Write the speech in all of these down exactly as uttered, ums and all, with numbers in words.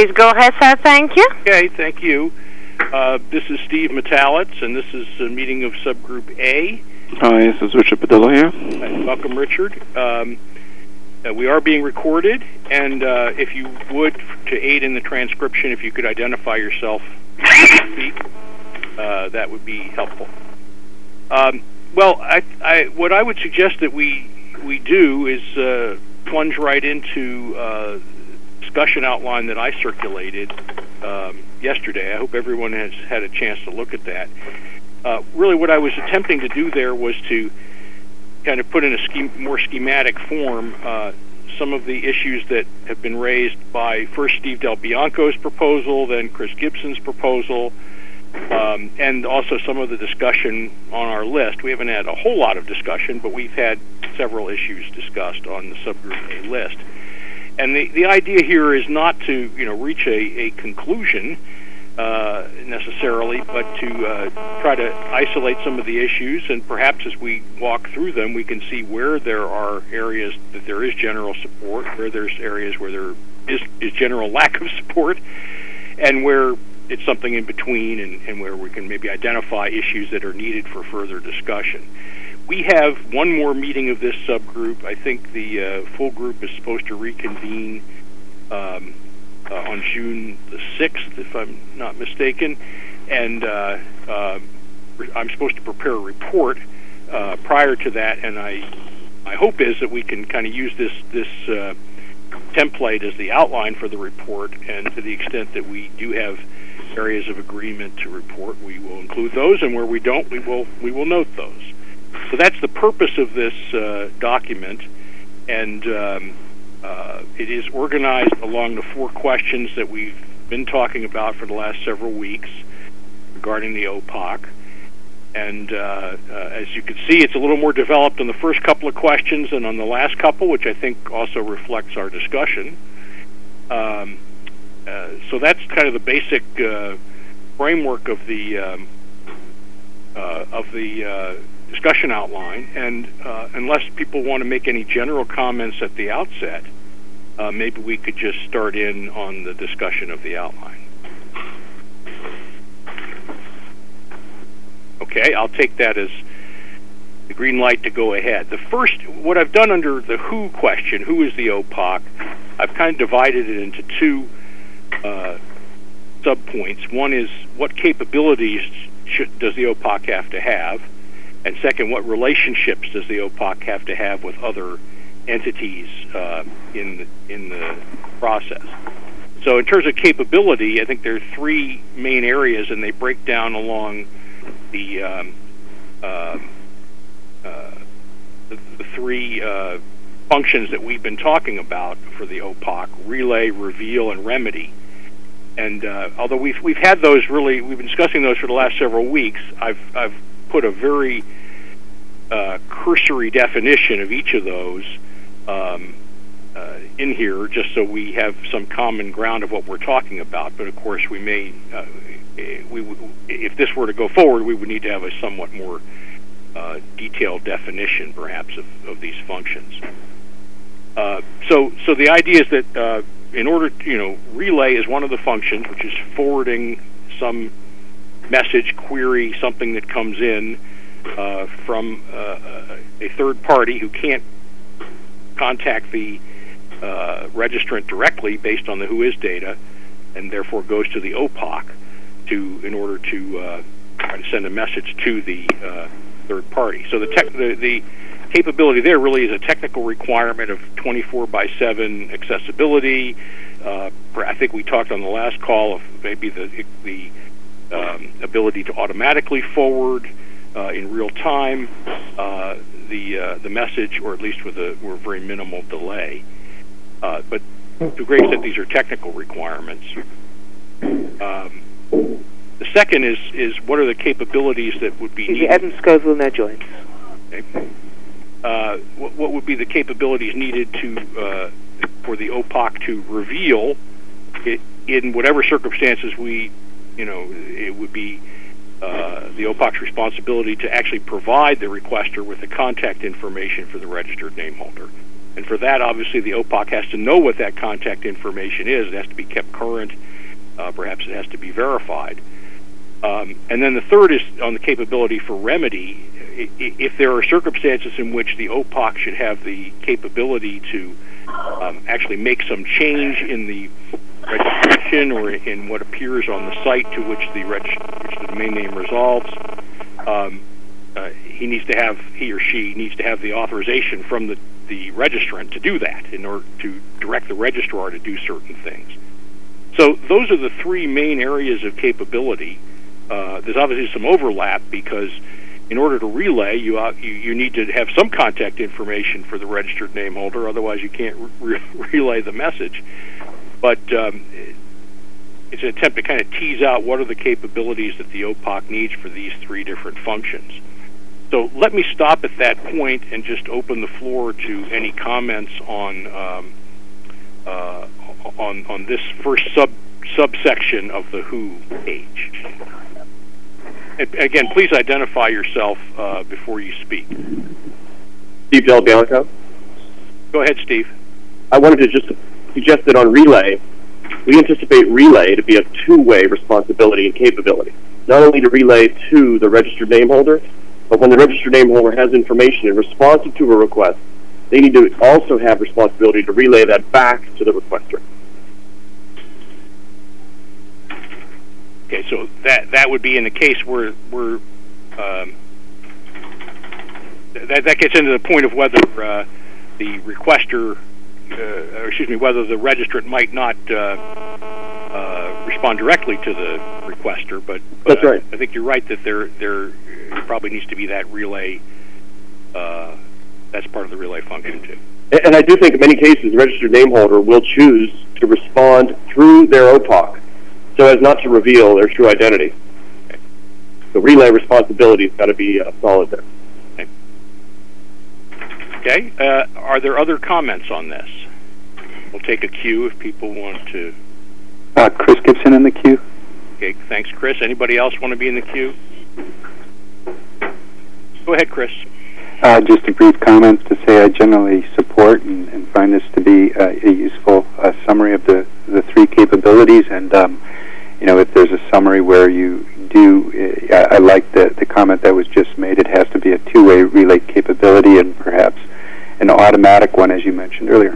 Please go ahead, sir. Thank you. Okay, thank you. Uh, this is Steve Metalitz, and this is a meeting of Subgroup A. Hi, this is Richard Padilla here. Uh, welcome, Richard. Um, uh, we are being recorded, and uh, if you would, to aid in the transcription, if you could identify yourself before you speak, uh, that would be helpful. Um, well, I, I, what I would suggest that we we do is uh, plunge right into uh, discussion outline that I circulated um, yesterday. I hope everyone has had a chance to look at that. Uh, really, what I was attempting to do there was to kind of put in a scheme, more schematic form uh, some of the issues that have been raised by first Steve Del Bianco's proposal, then Chris Gibson's proposal, um, and also some of the discussion on our list. We haven't had a whole lot of discussion, but we've had several issues discussed on the Subgroup A list. And the, the idea here is not to, you know, reach a, a conclusion uh, necessarily, but to uh, try to isolate some of the issues, and perhaps as we walk through them, we can see where there are areas that there is general support, where there's areas where there is, is general lack of support, and where it's something in between, and, and where we can maybe identify issues that are needed for further discussion. We have one more meeting of this subgroup. I think the uh, full group is supposed to reconvene um, uh, on June the sixth, if I'm not mistaken, and uh, uh, I'm supposed to prepare a report uh, prior to that, and I, my hope is that we can kind of use this, this uh, template as the outline for the report, and to the extent that we do have areas of agreement to report, we will include those, and where we don't, we will we will note those. So that's the purpose of this uh, document, and um, uh, it is organized along the four questions that we've been talking about for the last several weeks regarding the O P O C. And uh, uh, as you can see, it's a little more developed on the first couple of questions than on the last couple, which I think also reflects our discussion. Um, uh, so that's kind of the basic uh, framework of the um, uh, of the uh, discussion outline, and uh, unless people want to make any general comments at the outset, uh, maybe we could just start in on the discussion of the outline. Okay, I'll take that as the green light to go ahead. The first, what I've done under the who question, who is the O P O C, I've kind of divided it into two uh, subpoints. One is what capabilities should, does the O P O C have to have? And second, what relationships does the O P O C have to have with other entities uh, in the, in the process? So in terms of capability, I think there are three main areas, and they break down along the um, uh, uh, the, the three uh, functions that we've been talking about for the O P O C: relay, reveal, and remedy. And uh, although we've we've had those really, we've been discussing those for the last several weeks, I've I've put a very uh, cursory definition of each of those um, uh, in here, just so we have some common ground of what we're talking about. But of course, we may, uh, we if this were to go forward, we would need to have a somewhat more uh, detailed definition, perhaps, of, of these functions. Uh, so, so the idea is that uh, in order, to, you know, relay is one of the functions, which is forwarding some message, query, something that comes in uh, from uh, a third party who can't contact the uh, registrant directly based on the WHOIS data, and therefore goes to the O P O C to in order to uh, try to send a message to the uh, third party. So the, tech, the the capability there really is a technical requirement of twenty-four by seven accessibility. Uh, I think we talked on the last call of maybe the the Um, ability to automatically forward uh, in real time uh, the uh, the message, or at least with a, with a very minimal delay. Uh, but to a great extent, these are technical requirements. Um, the second is is what are the capabilities that would be needed? Adam Scoville now joins. Okay. Uh, what, what would be the capabilities needed to uh, for the O P O C to reveal it in whatever circumstances we you know, it would be uh, the O P O C's responsibility to actually provide the requester with the contact information for the registered name holder. And for that, obviously, the O P O C has to know what that contact information is. It has to be kept current. Uh, perhaps it has to be verified. Um, and then the third is on the capability for remedy. I, if there are circumstances in which the O P O C should have the capability to um, actually make some change in the registration or in what appears on the site to which the, reg- which the domain name resolves, um, uh, he needs to have, he or she needs to have the authorization from the, the registrant to do that in order to direct the registrar to do certain things. So those are the three main areas of capability. Uh, there's obviously some overlap because in order to relay, you, uh, you you need to have some contact information for the registered name holder, otherwise you can't re- relay the message. But um, it's an attempt to kind of tease out what are the capabilities that the O P O C needs for these three different functions. So let me stop at that point and just open the floor to any comments on um, uh, on on this first sub subsection of the W H O page. And again, please identify yourself uh, before you speak. Steve Del Bianco. Go ahead, Steve. I wanted to just suggest that on Relay, we anticipate Relay to be a two-way responsibility and capability. Not only to relay to the registered name holder, but when the registered name holder has information in responsive to a request, they need to also have responsibility to relay that back to the requester. Okay, so that that would be in the case where where um, that that gets into the point of whether uh, the requester, uh, or excuse me, whether the registrant might not uh, uh, respond directly to the requester. But, but That's right. I, I think you're right that there there probably needs to be that relay. Uh, that's part of the relay function too. And I do think in many cases the registered name holder will choose to respond through their O P O C so as not to reveal their true identity. Okay. The relay responsibility has got to be uh, solid there. Okay. Okay. Uh, are there other comments on this? We'll take a queue if people want to. Uh, Chris Gibson in the queue. Okay. Thanks, Chris. Anybody else want to be in the queue? Go ahead, Chris. Uh, just a brief comment to say I generally support and, and find this to be uh, a useful uh, summary of the, the three capabilities. And, um, you know, if there's a summary where you do, uh, I like the, the comment that was just made, it has to be a two-way relay capability and perhaps an automatic one, as you mentioned earlier.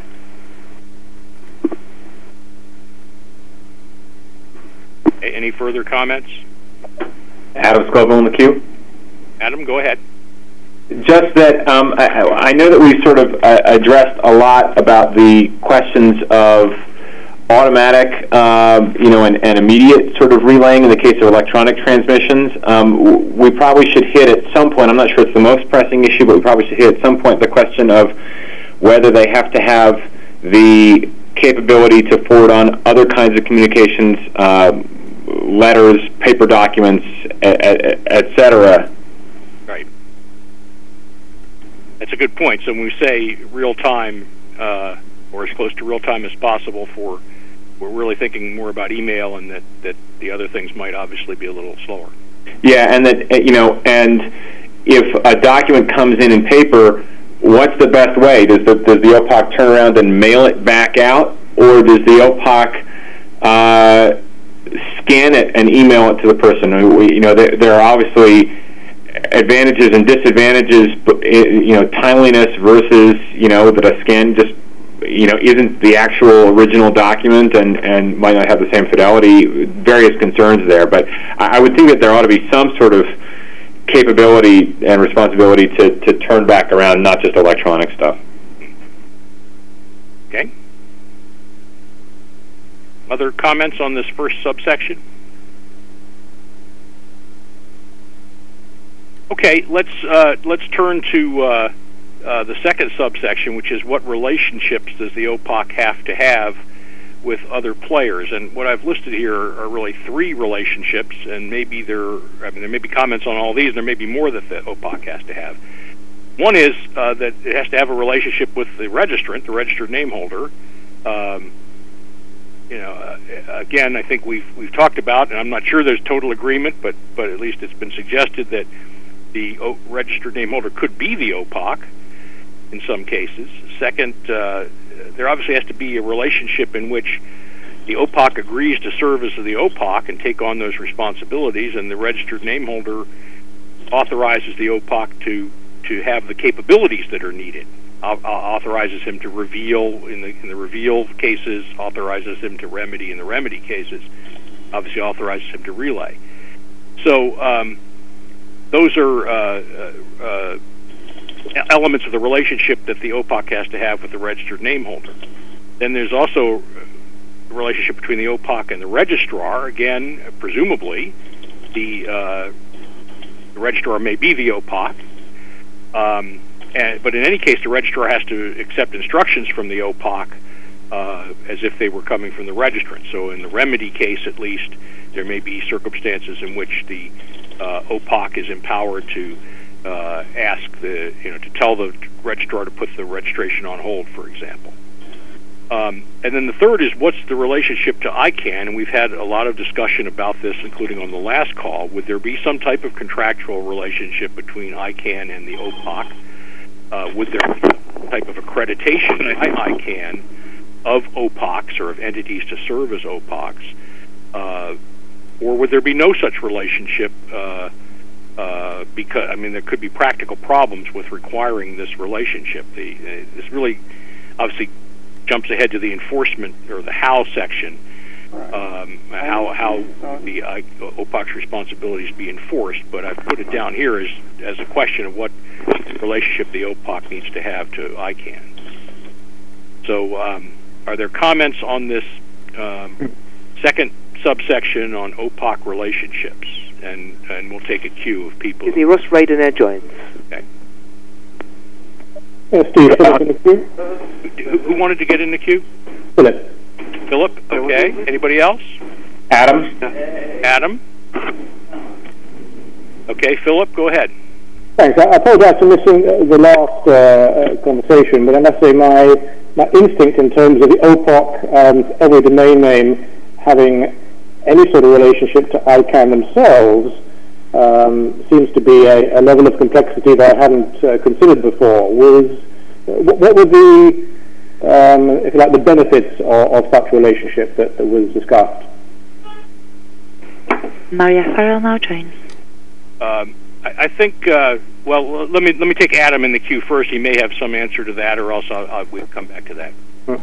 Any further comments? Adam Scoville in the queue. Adam, go ahead. Just that um, I, I know that we've sort of uh, addressed a lot about the questions of automatic, uh, you know, and, and immediate sort of relaying in the case of electronic transmissions. Um, we probably should hit at some point, I'm not sure it's the most pressing issue, but we probably should hit at some point the question of whether they have to have the capability to forward on other kinds of communications, uh, letters, paper documents, et, et cetera. Right. That's a good point. So when we say real time, uh, or as close to real time as possible, for we're really thinking more about email, and that, that the other things might obviously be a little slower. Yeah, and that, you know, and if a document comes in in paper, what's the best way? Does the does the O P O C turn around and mail it back out, or does the O P O C uh, scan it and email it to the person? You know, there, there are obviously advantages and disadvantages, you know, timeliness versus, you know, that a scan just, you know, isn't the actual original document and, and might not have the same fidelity, various concerns there. But I would think that there ought to be some sort of capability and responsibility to, to turn back around, not just electronic stuff. Okay. Other comments on this first subsection? Okay, let's uh, let's turn to uh, uh, the second subsection, which is what relationships does the O P O C have to have with other players? And what I've listed here are really three relationships, and maybe there, I mean, there may be comments on all these, and there may be more that the O P O C has to have. One is uh, that it has to have a relationship with the registrant, the registered name holder. Um, you know, uh, again, I think we've we've talked about, and I'm not sure there's total agreement, but but at least it's been suggested that the o- registered name holder could be the O P O C in some cases. second, uh, there obviously has to be a relationship in which the O P O C agrees to serve as the O P O C and take on those responsibilities, and the registered name holder authorizes the O P O C to, to have the capabilities that are needed. Uh, authorizes him to reveal in the in the reveal cases, authorizes him to remedy in the remedy cases, obviously authorizes him to relay. So um, those are uh, uh, elements of the relationship that the O P O C has to have with the registered name holder. Then there's also the relationship between the O P O C and the registrar. Again, presumably, the, uh, the registrar may be the O P O C. Um, And, but in any case, the registrar has to accept instructions from the O P O C uh, as if they were coming from the registrant. So in the remedy case, at least, there may be circumstances in which the uh, O P O C is empowered to uh, ask the, you know, to tell the registrar to put the registration on hold, for example. Um, and then the third is, what's the relationship to I CANN? And we've had a lot of discussion about this, including on the last call. Would there be some type of contractual relationship between I CANN and the O P O C? Uh, would there be some type of accreditation by I CANN of O P O Cs or of entities to serve as O P O Cs? Uh, or would there be no such relationship? Uh, uh, because I mean, there could be practical problems with requiring this relationship. The uh, this really obviously jumps ahead to the enforcement or the how section. Um, how how the uh, O P O C responsibilities be enforced, but I've put it down here as as a question of what relationship the O P O C needs to have to I CANN. So, um, are there comments on this um, second subsection on O P O C relationships? And and we'll take a queue of people. Excuse me, Russ Wright in that joins. Okay. Uh, Steve, Philip in the queue. Who, who wanted to get in the queue? Philip. Philip, okay. Anybody else? Adam? Adam? Okay, Philip, go ahead. Thanks. I apologize for missing uh, the last uh, conversation, but I must say my, my instinct in terms of the O P O C and every domain name having any sort of relationship to I CANN themselves um, seems to be a, a level of complexity that I hadn't uh, considered before. Was, what, what would be Um, if you like, the benefits of, of such relationship that, that was discussed? Maria Farrell now joins. Um, I, I think. Uh, well, let me let me take Adam in the queue first. He may have some answer to that, or else I'll, I'll, we'll come back to that. Hmm.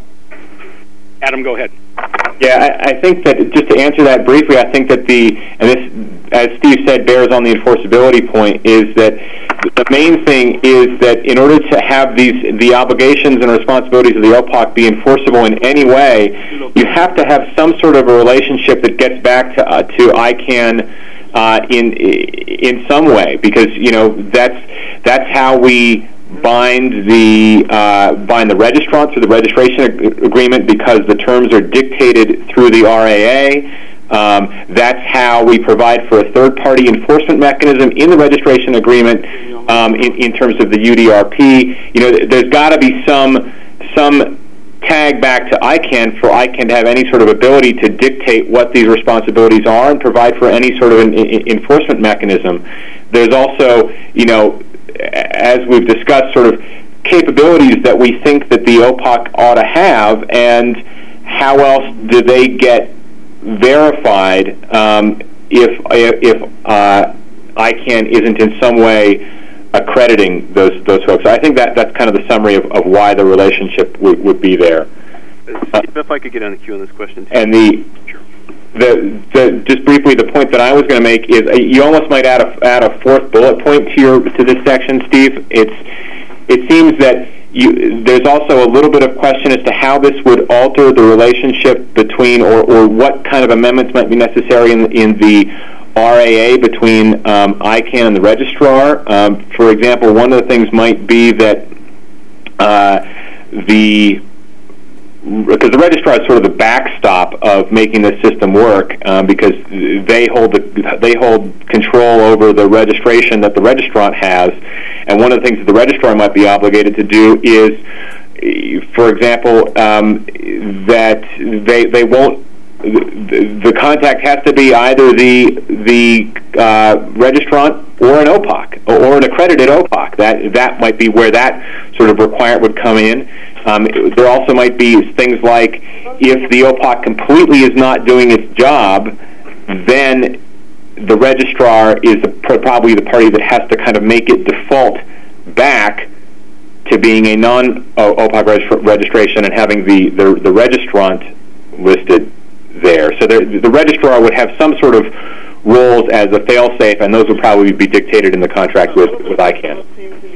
Adam, go ahead. Yeah, I, I think that just to answer that briefly, I think that the and this, as Steve said, bears on the enforceability point, is that the main thing is that in order to have these the obligations and responsibilities of the O P O C be enforceable in any way, you have to have some sort of a relationship that gets back to uh, to I CANN uh, in in some way, because you know that's that's how we bind the uh, bind the registrant through the registration ag- agreement, because the terms are dictated through the R A A. Um, that's how we provide for a third-party enforcement mechanism in the registration agreement um, in, in terms of the U D R P. You know, there's got to be some some tag back to I CANN for I CANN to have any sort of ability to dictate what these responsibilities are and provide for any sort of an, an enforcement mechanism. There's also, you know, as we've discussed, sort of capabilities that we think that the O P O C ought to have, and how else do they get verified um, if if uh, I CANN isn't in some way accrediting those those folks. I think that that's kind of the summary of, of why the relationship would, would be there. Uh, Steve, if I could get on the queue on this question too. And the the the just briefly, the point that I was going to make is uh, you almost might add a add a fourth bullet point to your to this section, Steve. It's it seems that You, there's also a little bit of question as to how this would alter the relationship between, or, or what kind of amendments might be necessary in, in the R A A between um, I CANN and the registrar. Um, for example, one of the things might be that uh, the because the registrar is sort of the backstop of making this system work, um, because they hold the, they hold control over the registration that the registrant has, and one of the things that the registrar might be obligated to do is, for example, um, that they they won't. The, the contact has to be either the the uh, registrant or an O P O C or an accredited O P O C. That that might be where that sort of requirement would come in. Um, there also might be things like if the O P O C completely is not doing its job, then the registrar is the, probably the party that has to kind of make it default back to being a non-O P O C regist- registration and having the, the, the registrant listed there. So the, the registrar would have some sort of roles as a fail-safe, and those would probably be dictated in the contract with, with I CANN.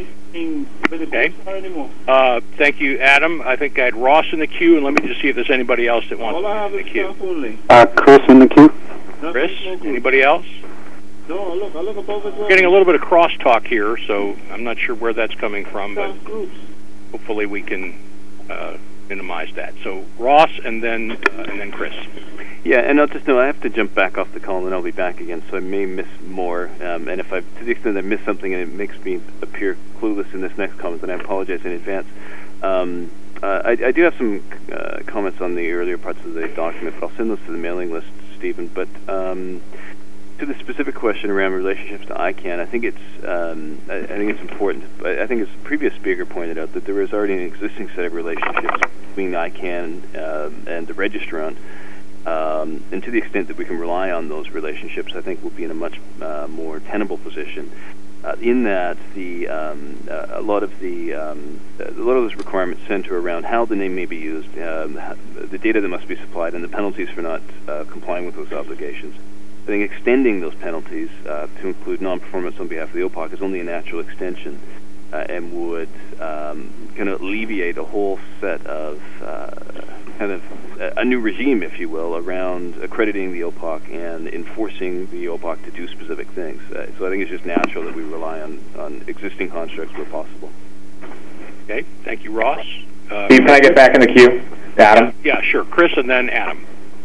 Okay. Uh, thank you, Adam. I think I had Ross in the queue, and let me just see if there's anybody else that wants to be in the queue. Uh, Chris in the queue. Chris, anybody else? We're getting a little bit of crosstalk here, so I'm not sure where that's coming from, but hopefully we can uh, minimize that. So Ross, and then uh, and then Chris. Yeah, and I'll just know I have to jump back off the call, and then I'll be back again, so I may miss more. Um, and if I, to the extent I miss something and it makes me appear clueless in this next comment, then I apologize in advance. Um, uh, I, I do have some uh, comments on the earlier parts of the document, but I'll send those to the mailing list, Stephen. But um, to the specific question around relationships to I CANN, I think it's um, I, I think it's important. I, I think, as the previous speaker pointed out, that there is already an existing set of relationships between I CANN um, and the registrant. Um, and to the extent that we can rely on those relationships, I think we'll be in a much uh, more tenable position. Uh, in that, the um, uh, a lot of the um, a lot of those requirements center around how the name may be used, um, the data that must be supplied, and the penalties for not uh, complying with those obligations. I think extending those penalties uh, to include non-performance on behalf of the O P O C is only a natural extension, uh, and would um, kind of alleviate a whole set of uh, kind of a new regime, if you will, around accrediting the O P O C and enforcing the O P O C to do specific things. Uh, so I think it's just natural that we rely on, on existing constructs where possible. Okay, thank you, Ross. Uh, Steve, can I get back in the queue? Adam? Yeah, sure. Chris, and then Adam.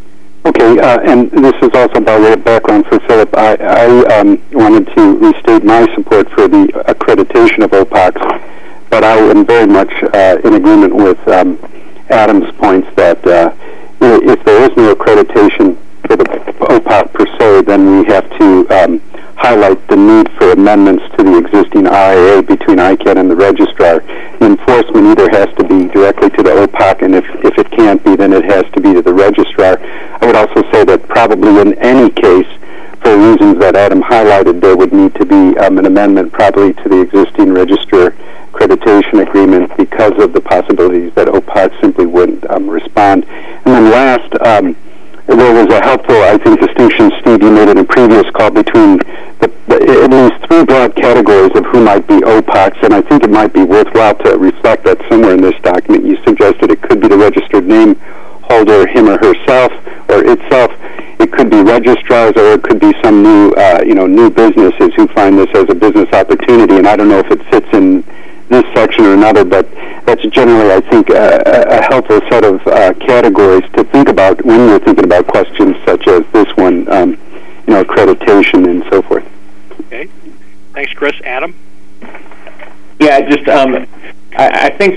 Okay, uh, and this is also by way of background for Philip. I, I um, wanted to restate my support for the accreditation of O P O Cs, but I am very much uh, in agreement with um, Adam's points that uh, if there is no accreditation for the O P O C per se, then we have to um, highlight the need for amendments to the existing R I A between I CANN and the registrar. The enforcement either has to be directly to the O P O C, and if, if it can't be, then it has to be to the registrar. I would also say that probably in any case, for reasons that Adam highlighted, there would need to be um, an amendment probably to the existing registrar accreditation agreement because of the possibilities that O P O C simply wouldn't um, respond. And then last, um, there was a helpful, I think, distinction, Steve, you made in a previous call between the, the, at least three broad categories of who might be O P O Cs, and I think it might be worthwhile to reflect that somewhere in this document. You suggested it could be the registered name holder, him or herself, or itself. It could be registrars, or it could be some new, uh, you know, new businesses who find this as a business opportunity, and I don't know if it fits in this section or another, but that's generally, I think, a, a helpful set of uh, categories to think about when you're thinking about questions such as this one, um, you know, accreditation and so forth. Okay. Thanks, Chris. Adam? Yeah, just um, I, I think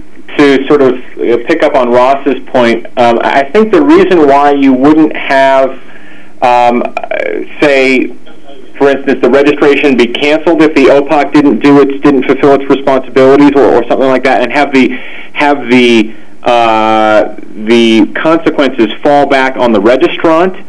to sort of pick up on Ross's point, um, I think the reason why you wouldn't have, um, say, for instance, the registration be canceled if the O P O C didn't do its didn't fulfill its responsibilities, or, or something like that, and have the have the uh, the consequences fall back on the registrant,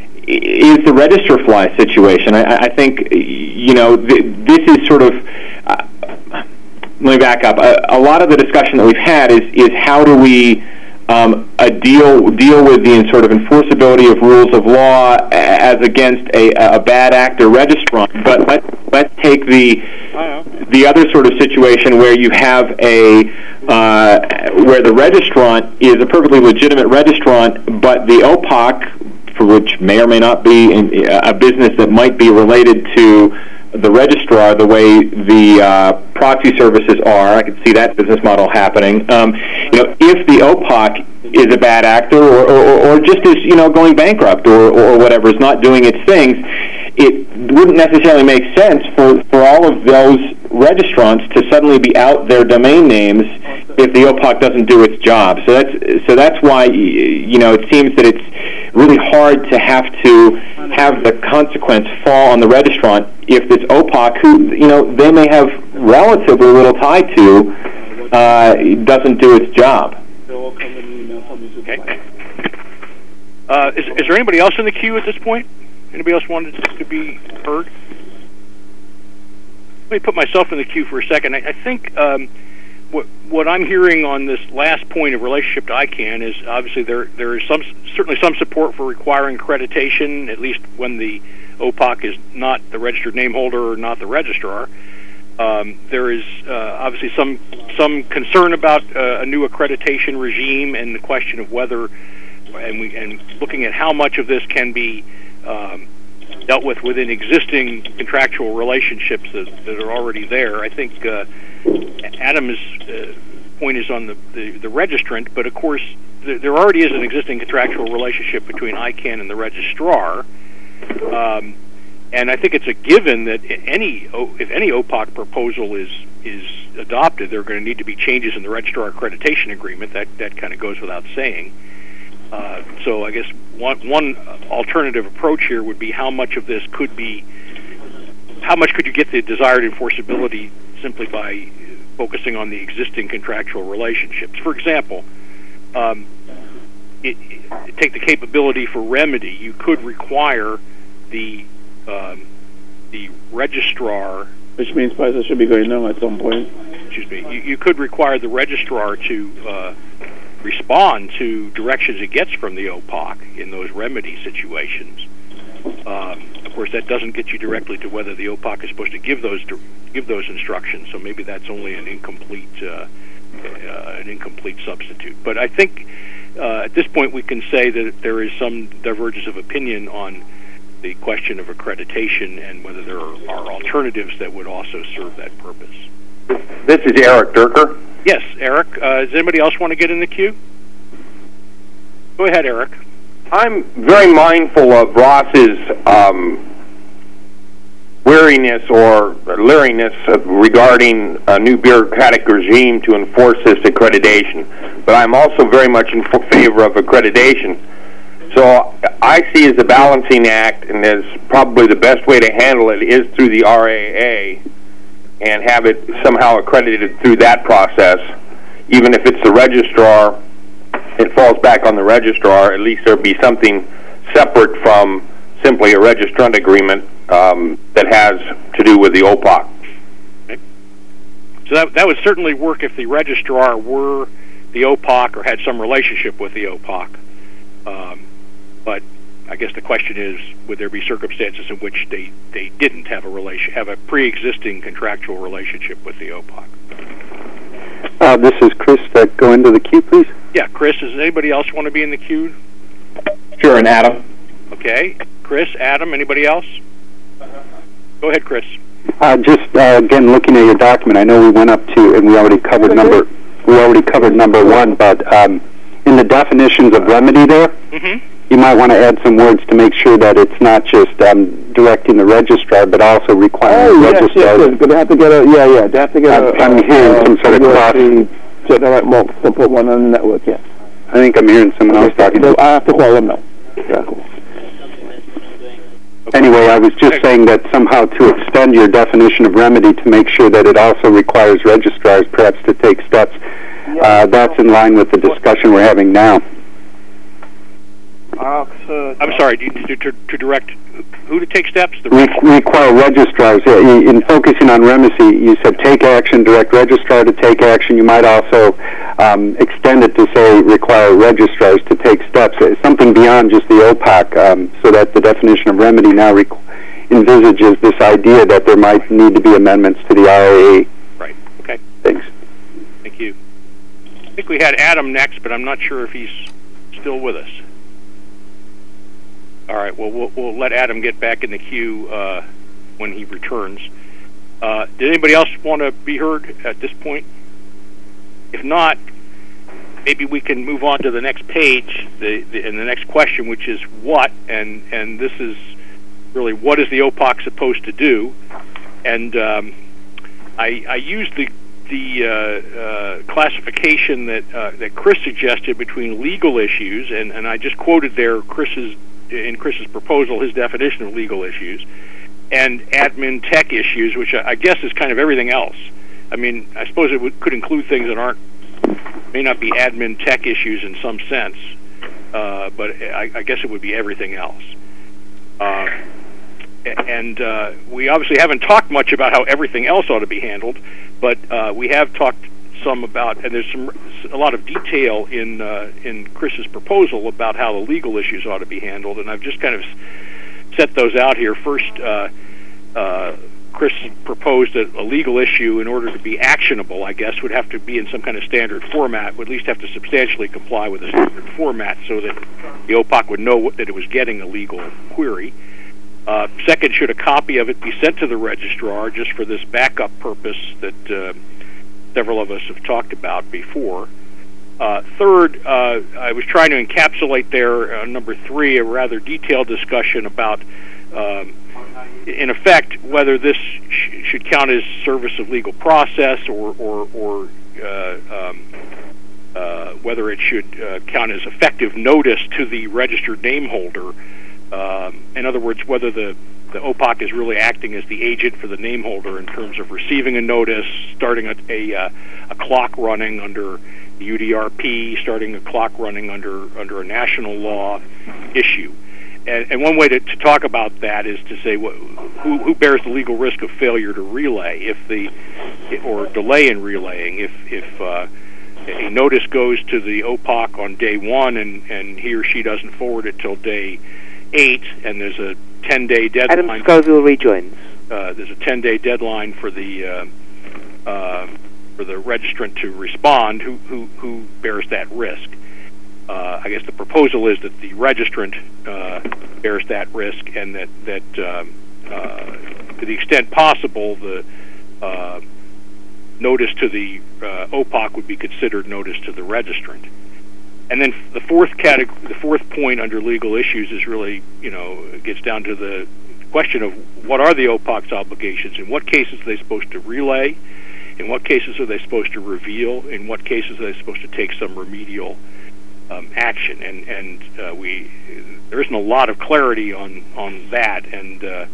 is the register fly situation. I, I think you know th- this is sort of. Uh, let me back up. A, a lot of the discussion that we've had is is how do we Um, a deal deal with the sort of enforceability of rules of law as against a, a bad actor registrant. But let, let's take the the other sort of situation where you have a uh, where the registrant is a perfectly legitimate registrant, but the O P O C, for which may or may not be in, a business that might be related to the registrar, the way the uh, proxy services are, I can see that business model happening. Um, you know, if the O P O C is a bad actor, or, or, or just is you know going bankrupt, or, or whatever, is not doing its things, it wouldn't necessarily make sense for, for all of those registrants to suddenly be out their domain names if the O P O C doesn't do its job. So that's so that's why you know it seems that it's really hard to have to have the consequence fall on the registrant if this O P O C, who you know they may have relatively little tie to, uh, doesn't do its job. Okay. Uh, is, is there anybody else in the queue at this point? Anybody else wanted to be heard? Let me put myself in the queue for a second. I, I think um, what what I'm hearing on this last point of relationship to I CANN is obviously there there is some certainly some support for requiring accreditation, at least when the O P O C is not the registered name holder or not the registrar. Um, there is uh, obviously some some concern about uh, a new accreditation regime and the question of whether, and we and looking at how much of this can be um, dealt with within existing contractual relationships that, that are already there. I think uh, Adam's uh, point is on the, the, the registrant, but of course th- there already is an existing contractual relationship between I CANN and the registrar. Um, And I think it's a given that any if any O P O C proposal is is adopted, there are going to need to be changes in the registrar accreditation agreement. That that kind of goes without saying. Uh, so I guess one one alternative approach here would be how much of this could be, how much could you get the desired enforceability simply by focusing on the existing contractual relationships? For example, um, it, it, take the capability for remedy. You could require the Um, the registrar, which means prices should be going down at some point. Excuse me. You, you could require the registrar to uh, respond to directions it gets from the O P O C in those remedy situations. Um, of course, that doesn't get you directly to whether the O P O C is supposed to give those give those instructions. So maybe that's only an incomplete uh, uh, an incomplete substitute. But I think uh, at this point we can say that there is some divergence of opinion on the question of accreditation and whether there are, are alternatives that would also serve that purpose. This is Eric Durker. Yes, Eric. Uh, does anybody else want to get in the queue? Go ahead, Eric. I'm very mindful of Ross's um, weariness or leeriness of regarding a new bureaucratic regime to enforce this accreditation, but I'm also very much in favor of accreditation. So I see as a balancing act, and as probably the best way to handle it is through the R A A and have it somehow accredited through that process. Even if it's the registrar, it falls back on the registrar. At least there'll be something separate from simply a registrant agreement um, that has to do with the O P O C. Okay. So that, that would certainly work if the registrar were the O P O C or had some relationship with the O P O C. Um, But I guess the question is, would there be circumstances in which they, they didn't have a relation, have a pre-existing contractual relationship with the O P O C? Uh, this is Chris. Uh, go into the queue, please. Yeah, Chris. Does anybody else want to be in the queue? Sure, and Adam. Okay, Chris, Adam. Anybody else? Go ahead, Chris. Uh, just uh, again, looking at your document, I know we went up to, and we already covered number. We already covered number one, but um, in the definitions of remedy there. Mm-hmm. You might want to add some words to make sure that it's not just um, directing the registrar, but also requiring oh, the yes, registrar. Yes, yes, they have to get a, yeah, yeah, they have to get I'm, a... I'm uh, hearing uh, some sort of cross. So the right box to put one on the network, yeah. I think I'm hearing someone else talking. So I have to call them now. Yeah, cool. Anyway, I was just saying that somehow to extend your definition of remedy to make sure that it also requires registrars perhaps to take steps, uh, that's in line with the discussion we're having now. I'm sorry, to, to, to direct who to take steps? The Re- require registrars. In focusing on remedy, you said take action, direct registrar to take action. You might also um, extend it to say require registrars to take steps, something beyond just the O P O C, um, so that the definition of remedy now rec- envisages this idea that there might need to be amendments to the R A A. Right, okay. Thanks. Thank you. I think we had Adam next, but I'm not sure if he's still with us. All right, well, we'll, we'll let Adam get back in the queue uh, when he returns. Uh, did anybody else want to be heard at this point? If not, maybe we can move on to the next page the, the, and the next question, which is what, and, and this is really what is the O P O C supposed to do? And um, I, I used the the uh, uh, classification that uh, that Chris suggested between legal issues, and, and I just quoted there Chris's in Chris's proposal his definition of legal issues, and admin tech issues, which I guess is kind of everything else. I mean, I suppose it would, could include things that aren't, may not be admin tech issues in some sense, uh, but I, I guess it would be everything else. Uh, and uh, we obviously haven't talked much about how everything else ought to be handled, but uh, we have talked some about, and there's some a lot of detail in uh, in Chris's proposal about how the legal issues ought to be handled, and I've just kind of set those out here. First, uh, uh, Chris proposed that a legal issue, in order to be actionable, I guess, would have to be in some kind of standard format, would at least have to substantially comply with a standard format so that the O P O C would know that it was getting a legal query. Uh, second, should a copy of it be sent to the registrar just for this backup purpose that uh, several of us have talked about before? Uh, third, uh, I was trying to encapsulate there, uh, number three, a rather detailed discussion about, um, in effect, whether this sh- should count as service of legal process or, or, or uh, um, uh, whether it should uh, count as effective notice to the registered name holder. Um, in other words, whether the, the O P O C is really acting as the agent for the name holder in terms of receiving a notice, starting a, a, uh, a clock running under the U D R P, starting a clock running under under a national law issue. And, and one way to, to talk about that is to say wh- who, who bears the legal risk of failure to relay, if the or delay in relaying. If if uh, a notice goes to the O P O C on day one and, and he or she doesn't forward it till day eight, and there's a ten-day deadline. Adam Scoville rejoins. Uh, there's a ten-day deadline for the uh, uh, for the registrant to respond. Who who who bears that risk? Uh, I guess the proposal is that the registrant uh, bears that risk, and that that um, uh, to the extent possible, the uh, notice to the uh, O P O C would be considered notice to the registrant. And then the fourth category, the fourth point under legal issues is really, you know, it gets down to the question of what are the O P O C's obligations? In what cases are they supposed to relay? In what cases are they supposed to reveal? In what cases are they supposed to take some remedial um, action? And and uh, we there isn't a lot of clarity on on that, and uh,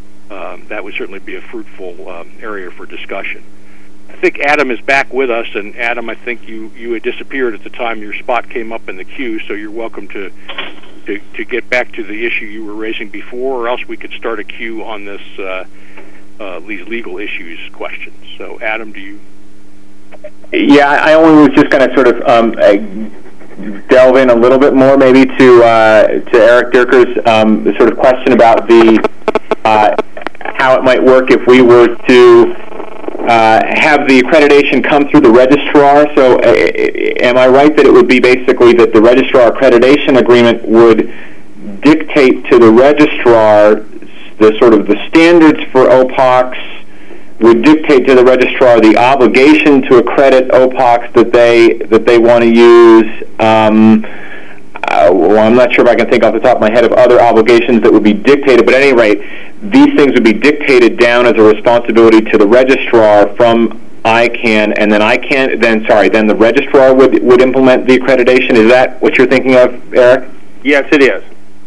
um, that would certainly be a fruitful um, area for discussion. I think Adam is back with us, and Adam, I think you, you had disappeared at the time your spot came up in the queue, so you're welcome to, to to get back to the issue you were raising before, or else we could start a queue on this uh, uh, these legal issues questions. So, Adam, do you? Yeah, I only was just going to sort of um, uh, delve in a little bit more, maybe to uh, to Eric Dirker's um, sort of question about the uh, how it might work if we were to Uh, have the accreditation come through the registrar. So uh, am I right that it would be basically that the registrar accreditation agreement would dictate to the registrar the sort of the standards for O P O Cs, would dictate to the registrar the obligation to accredit O P O Cs that they that they want to use? Um, uh, well, I'm not sure if I can think off the top of my head of other obligations that would be dictated, but at any rate, these things would be dictated down as a responsibility to the registrar from I CANN, and then I CANN, then, sorry, then the registrar would would implement the accreditation. Is that what you're thinking of, Eric? Yes, it is.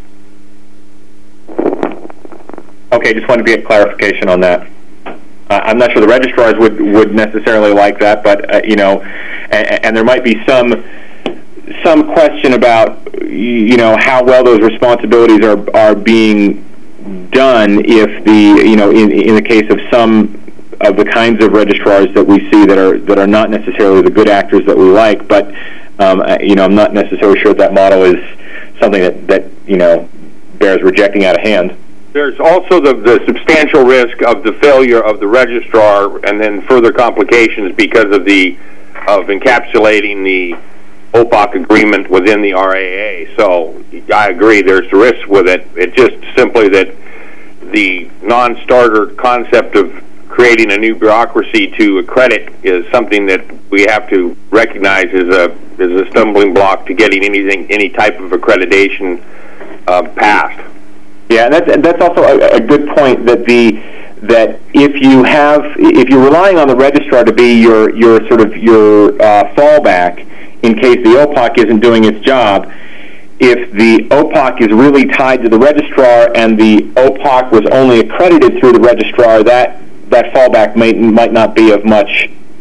Okay, just wanted to get clarification on that. Uh, I'm not sure the registrars would, would necessarily like that, but, uh, you know, and, and there might be some some question about, you know, how well those responsibilities are are being done if the, you know, in in the case of some of the kinds of registrars that we see that are that are not necessarily the good actors that we like, but um, you know, I'm not necessarily sure that model is something that, that you know bears rejecting out of hand. There's also the, the substantial risk of the failure of the registrar, and then further complications because of the of encapsulating the O P O C agreement within the R A A. So I agree, there's risk with it. It's just simply that the non-starter concept of creating a new bureaucracy to accredit is something that we have to recognize as a as a stumbling block to getting anything, any type of accreditation uh, passed. Yeah, and that's, and that's also a, a good point, that the that if you have if you're relying on the registrar to be your your sort of your uh, fallback in case the O P O C isn't doing its job, if the O P O C is really tied to the registrar and the O P O C was only accredited through the registrar, that that fallback might might not be of much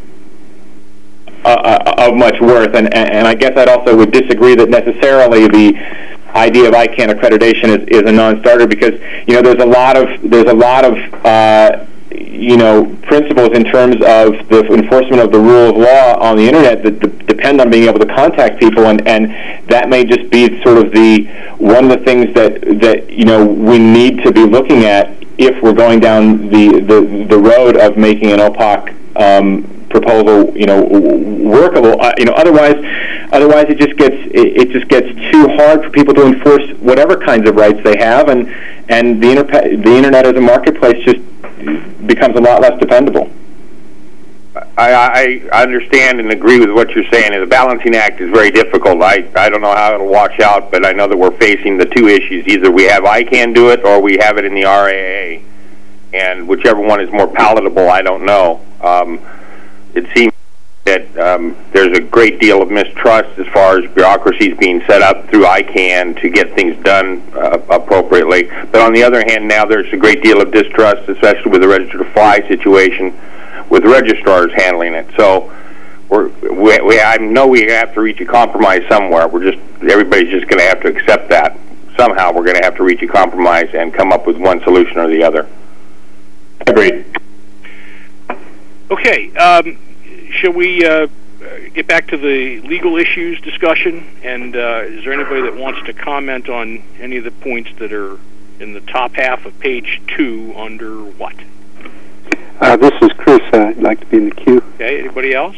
uh, of much worth. And, and I guess I'd also would disagree that necessarily the idea of I CANN accreditation is, is a non-starter, because you know there's a lot of there's a lot of uh, you know principles in terms of the enforcement of the rule of law on the internet that d- depend on being able to contact people, and, and that may just be sort of the one of the things that that you know we need to be looking at if we're going down the the, the road of making an O P O C um, proposal, you know, workable. Uh, you know, otherwise, otherwise it just gets it, it just gets too hard for people to enforce whatever kinds of rights they have, and and the interpe- the internet as a marketplace just becomes a lot less dependable. I, I understand and agree with what you're saying. The balancing act is very difficult. I, I don't know how it'll wash out, but I know that we're facing the two issues. Either we have I CANN do it, or we have it in the R A A. And whichever one is more palatable, I don't know. Um, it seems that um, there's a great deal of mistrust as far as bureaucracies being set up through I CANN to get things done uh, appropriately. But on the other hand, now there's a great deal of distrust, especially with the Register to Fly situation, with registrars handling it. So we're, we, we, I know we have to reach a compromise somewhere. We're just everybody's just going to have to accept that. Somehow we're going to have to reach a compromise and come up with one solution or the other. Agreed. Okay, um, shall we uh, get back to the legal issues discussion? And uh, is there anybody that wants to comment on any of the points that are in the top half of page two under what? Uh, this is Chris. Uh, I'd like to be in the queue. Okay, anybody else?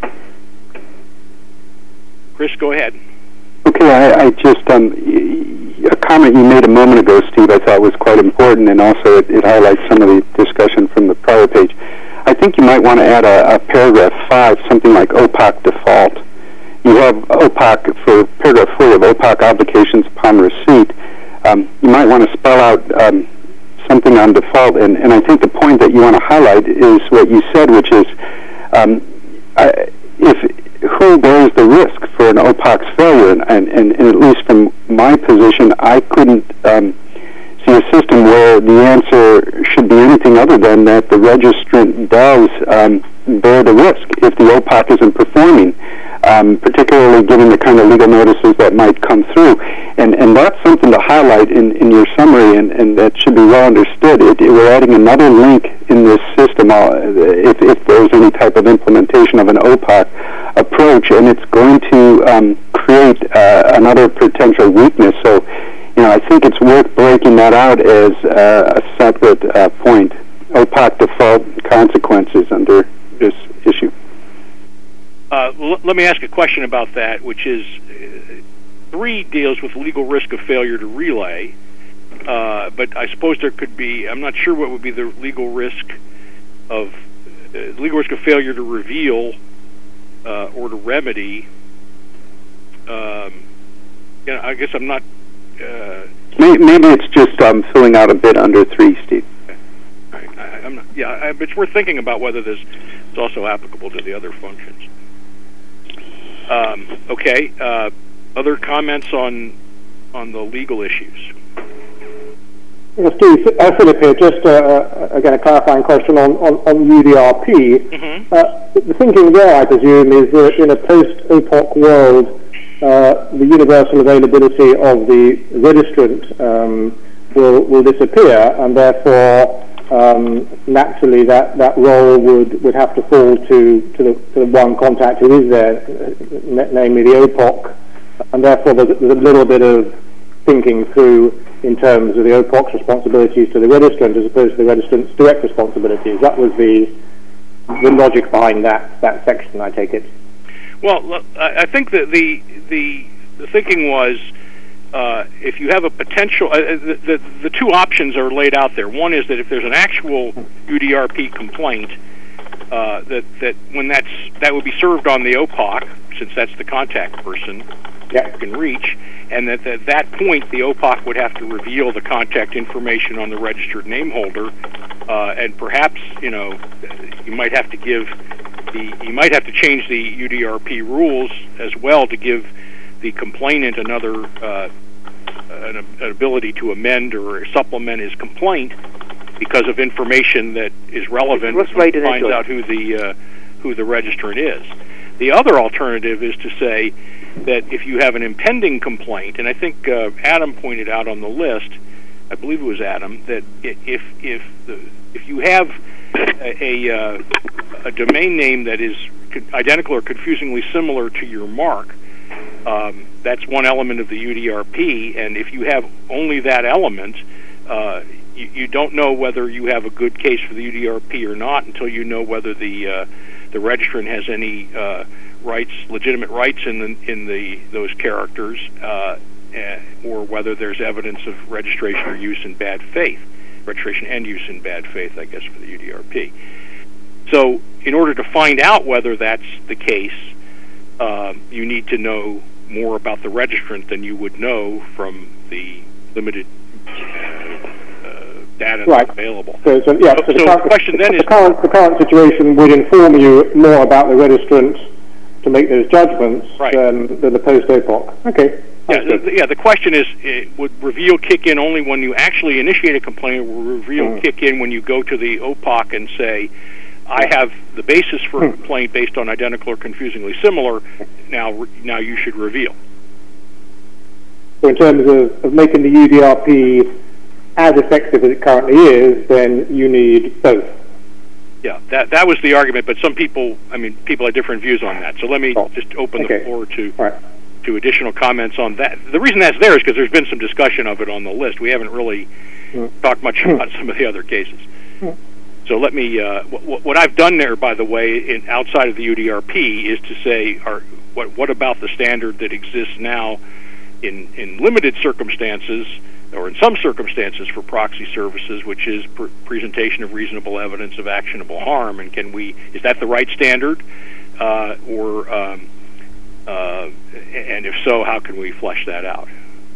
Chris, go ahead. Okay, I, I just, um, a comment you made a moment ago, Steve, I thought was quite important, and also it, it highlights some of the discussion from the prior page. I think you might want to add a, a paragraph five, something like O P O C default. You have O P O C, for paragraph four, you have O P O C obligations upon receipt. Um, you might want to spell out um, something on default, and, and I think the point that you want to highlight is what you said, which is um, I, if who bears the risk for an O P O C failure, and, and, and at least from my position, I couldn't um, see a system where the answer should be anything other than that the registrant does um, bear the risk if the O P O C isn't performing, um, particularly given the kind of legal notices that might come through. And, and that's something to highlight in, in your summary, and, and that should be well understood. It, it, we're adding another link in this system uh, if, if there's any type of implementation of an O P O C approach, and it's going to um, create uh, another potential weakness. So, you know, I think it's worth breaking that out as uh, a separate uh, point. O P O C default consequences under this issue. Uh, l- let me ask a question about that, which is uh, three deals with legal risk of failure to relay, uh, but I suppose there could be, I'm not sure what would be the legal risk of uh, legal risk of failure to reveal uh, or to remedy. Um, you know, I guess I'm not. Uh, maybe, maybe it's just um, filling out a bit under three, Steve. I, I, I'm not, yeah, I, but it's worth thinking about whether this is also applicable to the other functions. Um, okay. Uh, other comments on on the legal issues? Well, Steve, uh, Philip here, just uh, again a clarifying question on, on, on U D R P. Mm-hmm. Uh, the thinking there, I presume, is that in a post-O P O C world, uh, the universal availability of the registrant um, will will disappear, and therefore um, naturally that, that role would, would have to fall to to the, to the one contact who is there, uh, namely the O P O C, and therefore there's, there's a little bit of thinking through in terms of the O P O C's responsibilities to the registrant as opposed to the registrant's direct responsibilities. That was the the logic behind that, that section, I take it. Well, I think that the the, the thinking was uh, if you have a potential, uh, the, the the two options are laid out there. One is that if there's an actual U D R P complaint, uh, that that when that's that would be served on the O P O C, since that's the contact person yeah. you can reach, and that at that point the O P O C would have to reveal the contact information on the registered name holder, uh, and perhaps you know you might have to give the you might have to change the U D R P rules as well to give the complainant another uh, an, an ability to amend or supplement his complaint because of information that is relevant What's when right he finds in out who the uh, who the registrant is. The other alternative is to say that if you have an impending complaint, and I think uh, Adam pointed out on the list, I believe it was Adam, that if if the, if you have a a, uh, a domain name that is identical or confusingly similar to your mark, um, that's one element of the U D R P, and if you have only that element, uh, you, you don't know whether you have a good case for the U D R P or not until you know whether the uh, the registrant has any uh, rights, legitimate rights in the in the those characters, uh, or whether there's evidence of registration or use in bad faith, registration and use in bad faith, I guess, for the U D R P. So, in order to find out whether that's the case, uh, you need to know more about the registrant than you would know from the limited uh, data right. that's available. So, so yeah, so, so, the, so current, the question then the, is... The current, the current situation would inform you more about the registrant to make those judgments right. than, than the post-O P O C. Okay. Yeah the, yeah, the question is, uh, would reveal kick in only when you actually initiate a complaint, or will reveal mm. kick in when you go to the O P O C and say, I have the basis for a complaint based on identical or confusingly similar, now now you should reveal. So in terms of, of making the U D R P as effective as it currently is, then you need both. Yeah, that that was the argument, but some people, I mean, people have different views on that. So let me oh. just open okay. the floor to right. to additional comments on that. The reason that's there is because there's been some discussion of it on the list. We haven't really mm. talked much about some of the other cases. Mm. So let me, uh, w- what I've done there, by the way, in, outside of the U D R P, is to say, are, what, what about the standard that exists now in, in limited circumstances, or in some circumstances for proxy services, which is pr- presentation of reasonable evidence of actionable harm, and can we, is that the right standard, uh, or, um, uh, and if so, how can we flesh that out?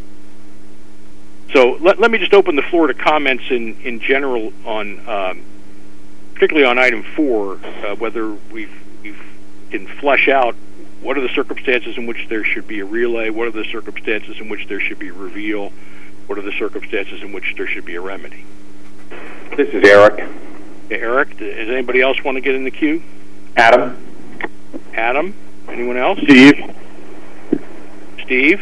So let, let me just open the floor to comments in, in general on, um, particularly on item four, uh, whether we've, we've can flesh out what are the circumstances in which there should be a relay, what are the circumstances in which there should be reveal, what are the circumstances in which there should be a remedy. This is Eric. Okay, Eric, does anybody else want to get in the queue? Adam. Adam? Anyone else? Steve. Steve?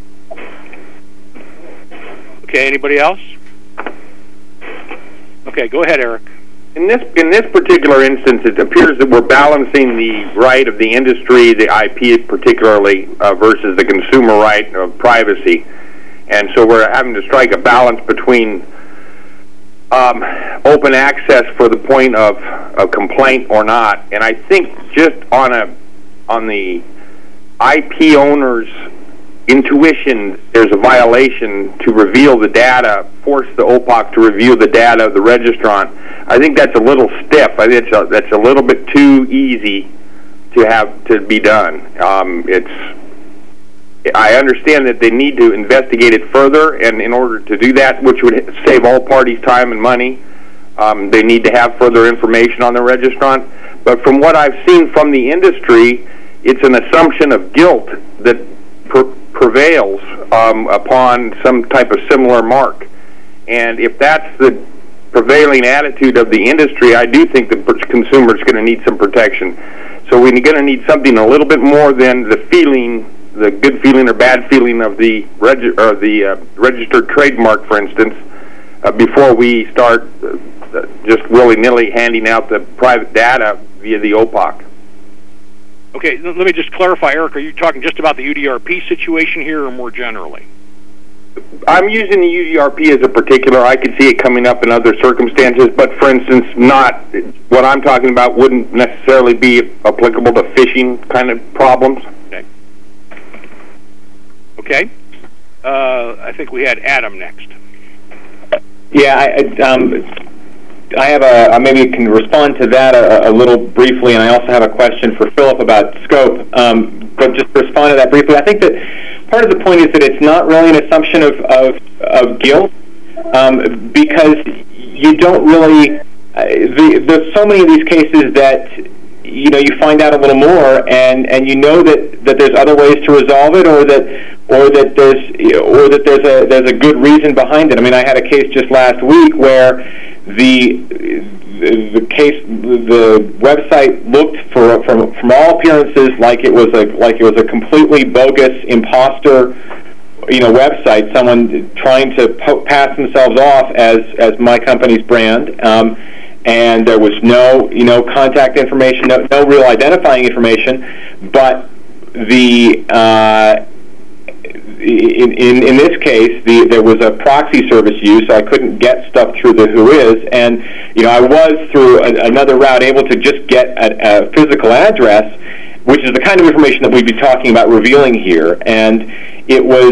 Okay, anybody else? Okay, go ahead, Eric. In this in this particular instance, it appears that we're balancing the right of the industry, the I P particularly, uh, versus the consumer right of privacy. And so we're having to strike a balance between um, open access for the point of a complaint or not. And I think just on a on the I P owner's intuition, there's a violation to reveal the data, force the O P O C to review the data of the registrant. I think that's a little stiff. I think it's a, that's a little bit too easy to have to be done. Um, it's I understand that they need to investigate it further, and in order to do that, which would save all parties time and money, um, they need to have further information on the registrant. But from what I've seen from the industry, it's an assumption of guilt that per- prevails um, upon some type of similar mark. And if that's the prevailing attitude of the industry, I do think the consumer is going to need some protection. So we're going to need something a little bit more than the feeling, the good feeling or bad feeling of the regi- or the uh, registered trademark, for instance, uh, before we start uh, just willy-nilly handing out the private data via the O P O C. Okay, let me just clarify, Eric, are you talking just about the U D R P situation here or more generally? I'm using the U D R P as a particular. I could see it coming up in other circumstances, but for instance, not what I'm talking about wouldn't necessarily be applicable to phishing kind of problems. Okay. Okay. Uh, I think we had Adam next. Yeah, I, I, um, I have a, maybe you can respond to that a, a little briefly, and I also have a question for Philip about scope. Um, but just to respond to that briefly, I think that part of the point is that it's not really an assumption of, of, of guilt, um, because you don't really, uh, the, there's so many of these cases that, you know, you find out a little more, and, and you know that, that there's other ways to resolve it, or that or that there's or that there's a there's a good reason behind it. I mean, I had a case just last week where the the, the case, the website looked for, from from all appearances, like it was a like it was a completely bogus imposter, you know, website. Someone trying to po- pass themselves off as as my company's brand, um, and there was no, you know, contact information, no, no real identifying information, but the. Uh, In, in, in this case, the, there was a proxy service used, so I couldn't get stuff through the Whois, and you know I was through a, another route able to just get a, a physical address, which is the kind of information that we'd be talking about revealing here. And it was,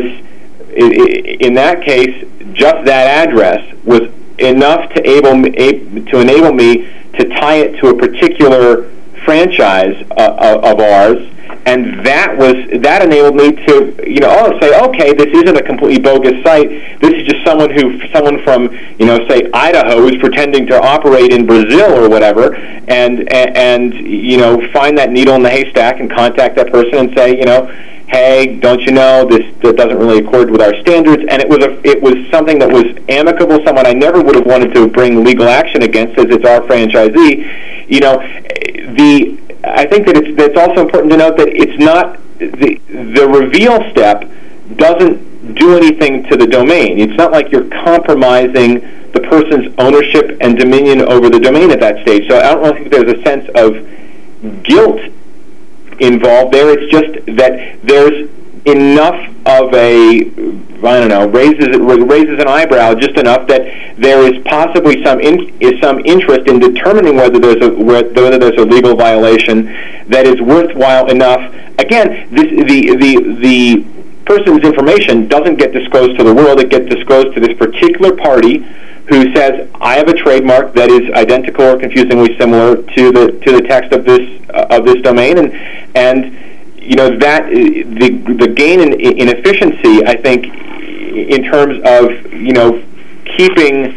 in that case, just that address was enough to able to enable me to tie it to a particular franchise uh, of ours. And that was that enabled me to, you know, oh, say, okay, this isn't a completely bogus site. This is just someone who, someone from, you know, say Idaho, who's pretending to operate in Brazil or whatever, and, and and you know, find that needle in the haystack and contact that person and say, you know, hey, don't you know this that doesn't really accord with our standards? And it was a it was something that was amicable, someone I never would have wanted to bring legal action against, as it's our franchisee. You know, the. I think that it's, it's also important to note that it's not, the, the reveal step doesn't do anything to the domain. It's not like you're compromising the person's ownership and dominion over the domain at that stage. So I don't think there's a sense of guilt involved there. It's just that there's enough of a, I don't know, raises raises an eyebrow just enough that there is possibly some in, is some interest in determining whether there's a whether there's a legal violation that is worthwhile enough. Again, this, the the the person's information doesn't get disclosed to the world; it gets disclosed to this particular party who says, "I have a trademark that is identical or confusingly similar to the to the text of this uh, of this domain," and and. You know, that the the gain in, in efficiency, I think, in terms of, you know, keeping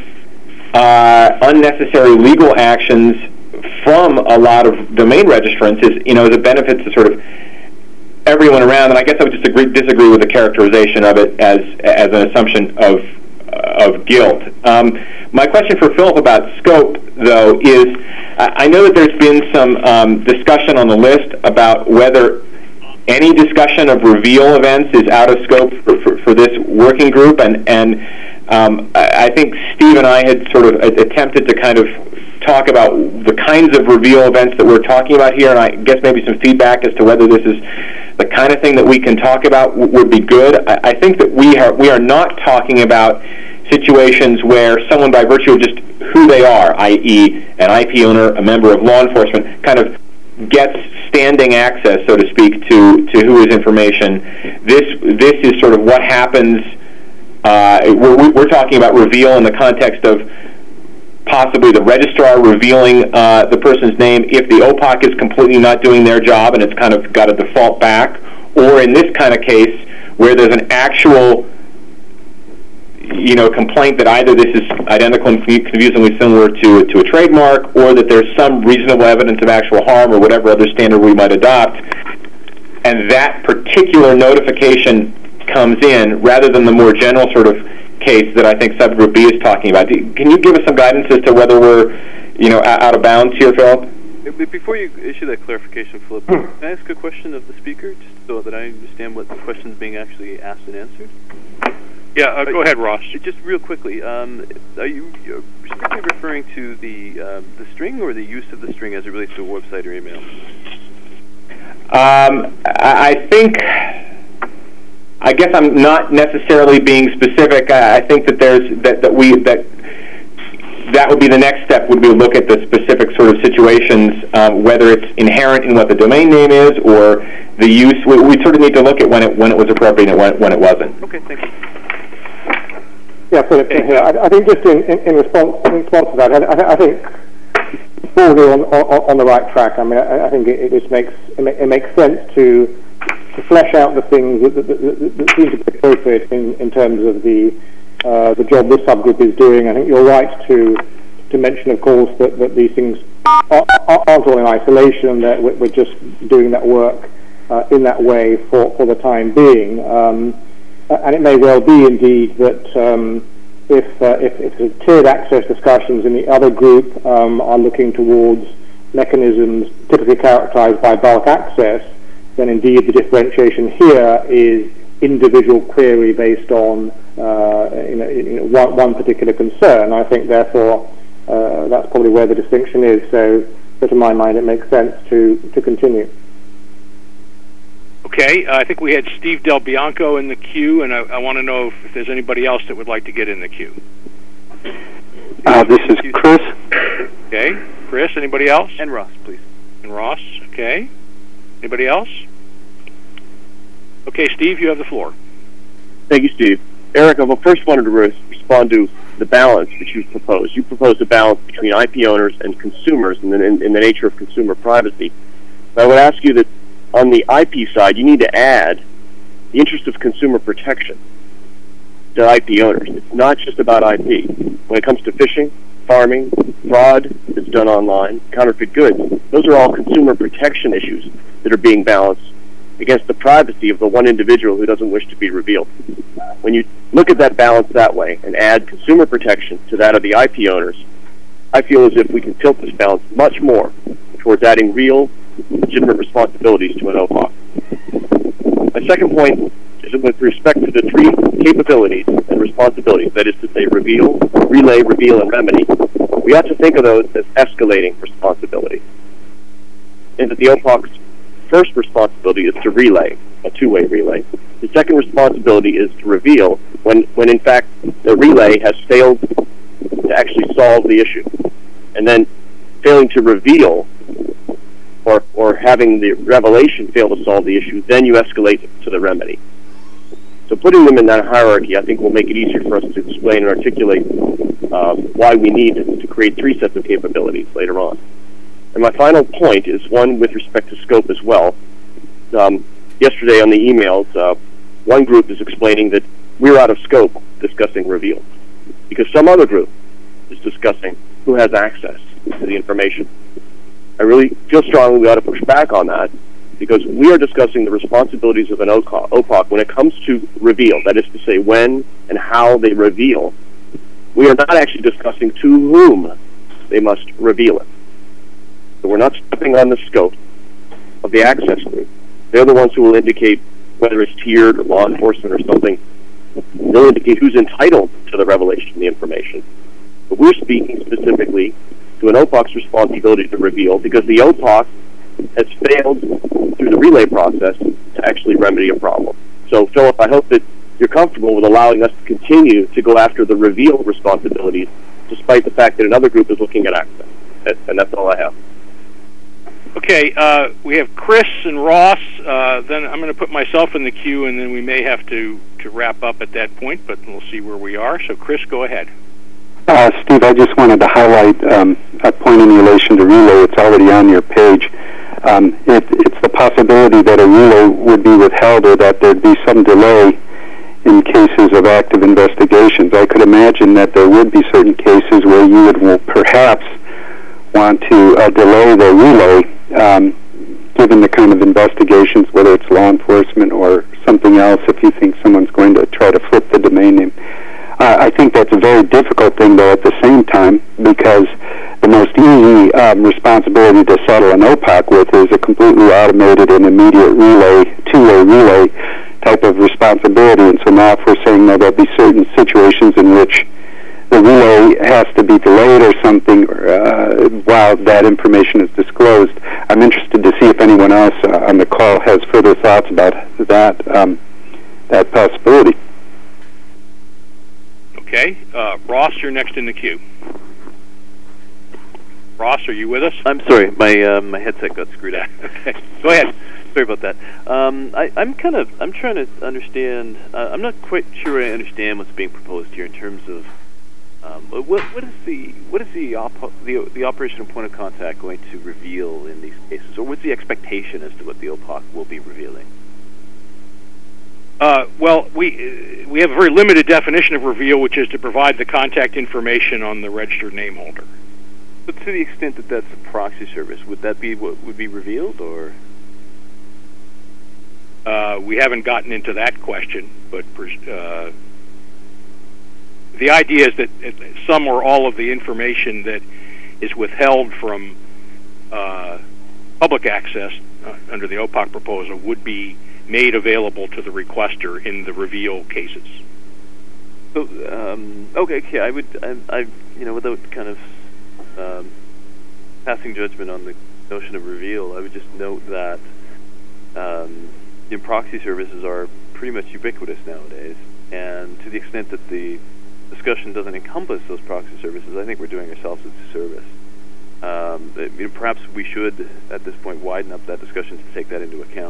uh, unnecessary legal actions from a lot of domain registrants is, you know, is a benefit to sort of everyone around. And I guess I would just agree, disagree with the characterization of it as as an assumption of uh, of guilt. Um, my question for Philip about scope, though, is I know that there's been some um, discussion on the list about whether any discussion of reveal events is out of scope for, for, for this working group, and and um, I, I think Steve and I had sort of attempted to kind of talk about the kinds of reveal events that we're talking about here, and I guess maybe some feedback as to whether this is the kind of thing that we can talk about w- would be good. I, I think that we are we are not talking about situations where someone, by virtue of just who they are, that is an I P owner, a member of law enforcement, kind of gets standing access, so to speak, to, to Whois information. This this is sort of what happens. Uh, we're, we're talking about reveal in the context of possibly the registrar revealing uh, the person's name if the O P O C is completely not doing their job and it's kind of got to default back, or in this kind of case where there's an actual, you know, complaint that either this is identical and confusingly similar to to a trademark, or that there's some reasonable evidence of actual harm, or whatever other standard we might adopt, and that particular notification comes in rather than the more general sort of case that I think subgroup B is talking about. Can you give us some guidance as to whether we're, you know, out of bounds here, Philip? Before you issue that clarification, Philip, can I ask a question of the speaker, just so that I understand what the question is being actually asked and answered? Yeah, uh, go ahead, Ross. Just real quickly, um, are you strictly referring to the uh, the string or the use of the string as it relates to a website or email? Um, I think, I guess I'm not necessarily being specific. I think that there's that, that we that that would be the next step. Would be to look at the specific sort of situations, um, whether it's inherent in what the domain name is or the use. We, we sort of need to look at when it when it was appropriate and when, when it wasn't. Okay, thank you. Yeah, Philip, here. I, I think just in, in, in, response, in response to that, I, I think broadly on, on, on the right track. I mean, I, I think it, it just makes it, make, it makes sense to to flesh out the things that, that, that, that seem to be appropriate in, in terms of the uh, the job this subgroup is doing. I think you're right to to mention, of course, that, that these things are, aren't all in isolation. That we're, we're just doing that work uh, in that way for, for the time being. Um, And it may well be, indeed, that um, if, uh, if, if the tiered access discussions in the other group um, are looking towards mechanisms typically characterized by bulk access, then indeed the differentiation here is individual query based on uh, you know, you know, one, one particular concern. I think, therefore, uh, that's probably where the distinction is. So, so to my mind, it makes sense to, to continue. Okay, uh, I think we had Steve Del Bianco in the queue, and I, I want to know if, if there's anybody else that would like to get in the queue. Uh, this is Chris. Okay, Chris, anybody else? And Ross, please. And Ross, okay. Anybody else? Okay, Steve, you have the floor. Thank you, Steve. Eric, I first wanted to re- respond to the balance that you proposed. You proposed a balance between I P owners and consumers in the, in, in the nature of consumer privacy. But I would ask you that on the I P side, you need to add the interest of consumer protection to I P owners. It's not just about I P. When it comes to phishing, farming, fraud that's done online, counterfeit goods, those are all consumer protection issues that are being balanced against the privacy of the one individual who doesn't wish to be revealed. When you look at that balance that way and add consumer protection to that of the I P owners, I feel as if we can tilt this balance much more towards adding real, legitimate responsibilities to an O P O C. My second point is that with respect to the three capabilities and responsibilities, that is to say reveal, relay, reveal, and remedy, we ought to think of those as escalating responsibilities. And that the O P O C's first responsibility is to relay, a two-way relay. The second responsibility is to reveal when, when in fact the relay has failed to actually solve the issue. And then failing to reveal or, or having the revelation fail to solve the issue, then you escalate to the remedy. So putting them in that hierarchy, I think, will make it easier for us to explain and articulate uh, why we need to create three sets of capabilities later on. And my final point is one with respect to scope as well. Um, yesterday on the emails, uh, one group is explaining that we're out of scope discussing reveal because some other group is discussing who has access to the information. I really feel strongly we ought to push back on that because we are discussing the responsibilities of an O P O C when it comes to reveal, that is to say when and how they reveal. We are not actually discussing to whom they must reveal it. So we're not stepping on the scope of the access group. They're the ones who will indicate whether it's tiered or law enforcement or something. They'll indicate who's entitled to the revelation of the information. But we're speaking specifically to an O P O C's responsibility to reveal because the O P O C has failed through the relay process to actually remedy a problem. So, Philip, I hope that you're comfortable with allowing us to continue to go after the reveal responsibilities despite the fact that another group is looking at access. And that's all I have. Okay, uh, we have Chris and Ross. Uh, then I'm going to put myself in the queue, and then we may have to, to wrap up at that point, but we'll see where we are. So, Chris, go ahead. Uh, Steve, I just wanted to highlight um, a point in relation to relay. It's already on your page. Um, it, it's the possibility that a relay would be withheld or that there'd be some delay in cases of active investigations. I could imagine that there would be certain cases where you would well, perhaps want to uh, delay the relay um, given the kind of investigations, whether it's law enforcement or something else, if you think someone's going to try to flip the domain name. Uh, I think that's a very difficult thing, though, at the same time, because the most easy um, responsibility to settle an O P O C with is a completely automated and immediate relay, two-way relay type of responsibility. And so now if we're saying that there'll be certain situations in which the relay has to be delayed or something uh, while that information is disclosed, I'm interested to see if anyone else uh, on the call has further thoughts about that, um, that possibility. Okay. Uh, Ross, you're next in the queue. Ross, are you with us? I'm sorry, my uh, my headset got screwed up. Okay, go ahead. Sorry about that. Um, I, I'm kind of I'm trying to understand. Uh, I'm not quite sure I understand what's being proposed here in terms of um, what what is the what is the op- the the operational point of contact going to reveal in these cases, or what's the expectation as to what the O P O C will be revealing? Uh, well, we uh, we have a very limited definition of reveal, which is to provide the contact information on the registered name holder. But to the extent that that's a proxy service, would that be what would be revealed, or? Uh, we haven't gotten into that question, but uh, the idea is that some or all of the information that is withheld from uh, public access uh, under the O P O C proposal would be made available to the requester in the reveal cases. So, um, okay, okay, I would, I, I, you know, without kind of um, passing judgment on the notion of reveal, I would just note that um, you know, proxy services are pretty much ubiquitous nowadays, and to the extent that the discussion doesn't encompass those proxy services, I think we're doing ourselves a disservice. Um, you know, perhaps we should, at this point, widen up that discussion to take that into account.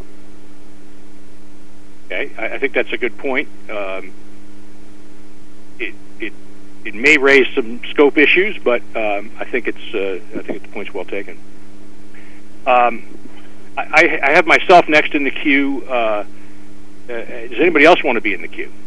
Okay, I, I think that's a good point. Um, it it it may raise some scope issues, but um, I think it's uh, I think the point's well taken. Um, I, I have myself next in the queue. Uh, uh, does anybody else want to be in the queue?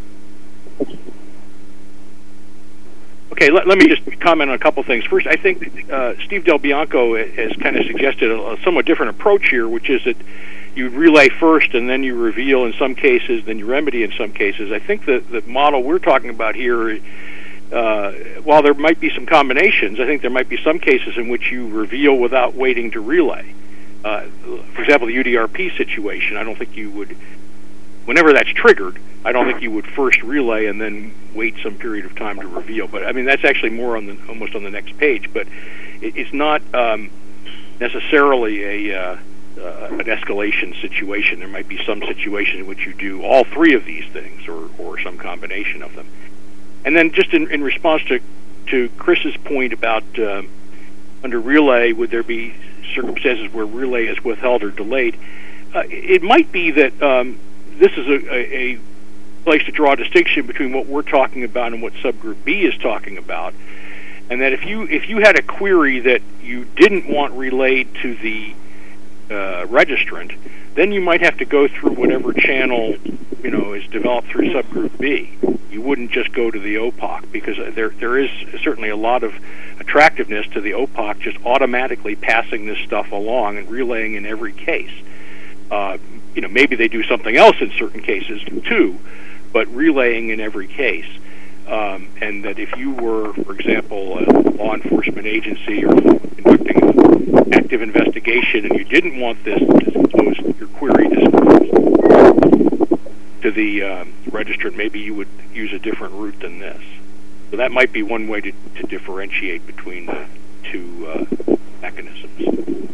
Okay, let, let me just comment on a couple things. First, I think uh, Steve Del Bianco has kind of suggested a, a somewhat different approach here, which is that you relay first and then you reveal in some cases, then you remedy in some cases. I think the, the model we're talking about here, uh, while there might be some combinations, I think there might be some cases in which you reveal without waiting to relay. Uh, for example, the U D R P situation, I don't think you would, whenever that's triggered, I don't think you would first relay and then wait some period of time to reveal. But I mean, that's actually more on the almost on the next page. But it, it's not um, necessarily a uh, uh, an escalation situation. There might be some situation in which you do all three of these things, or, or some combination of them. And then, just in, in response to to Chris's point about uh, under relay, would there be circumstances where relay is withheld or delayed? Uh, it might be that um, this is a, a, a place to draw a distinction between what we're talking about and what subgroup B is talking about, and that if you if you had a query that you didn't want relayed to the uh, registrant, then you might have to go through whatever channel you know is developed through subgroup B. You wouldn't just go to the O P O C, because there there is certainly a lot of attractiveness to the O P O C just automatically passing this stuff along and relaying in every case. Uh, you know, maybe they do something else in certain cases too, but relaying in every case. Um, and that if you were, for example, a law enforcement agency or conducting an active investigation and you didn't want this disclosed, your query disclosed to the um, registrant, maybe you would use a different route than this. So that might be one way to, to differentiate between the two uh, mechanisms.